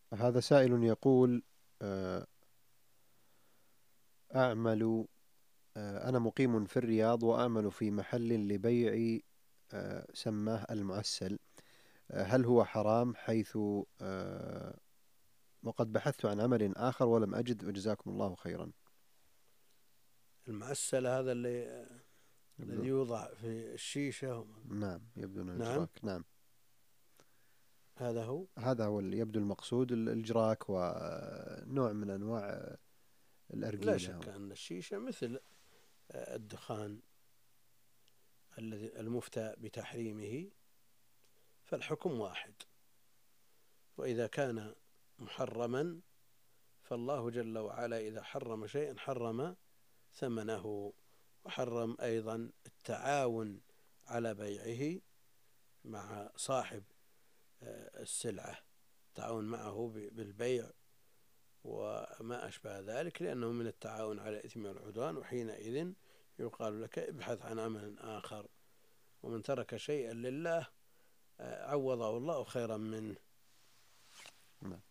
هذا سائل يقول: آه، أعمل أنا مقيم في الرياض وأعمل في محل لبيع سماه المعسل. هل هو حرام؟ حيث وقد بحثت عن عمل آخر ولم أجد، وجزاكم الله خيرا. المعسل هذا الذي يبدو. يوضع في الشيشة. نعم، يبدو أنه نعم، الإجراك. نعم. هذا هو. هذا هو اللي يبدو المقصود، الإجراك، ونوع من أنواع لا الأرجيلة. شك أن الشيشة مثل الدخان الذي المفتى بتحريمه، فالحكم واحد. وإذا كان محرما فالله جل وعلا إذا حرم شيئا حرم ثمنه، وحرم أيضا التعاون على بيعه مع صاحب السلعة، التعاون معه بالبيع وما أشبه ذلك، لأنه من التعاون على الإثم والعدوان. وحينئذ يقال لك ابحث عن عمل آخر، ومن ترك شيئا لله عوضه الله خيرا منه. نعم.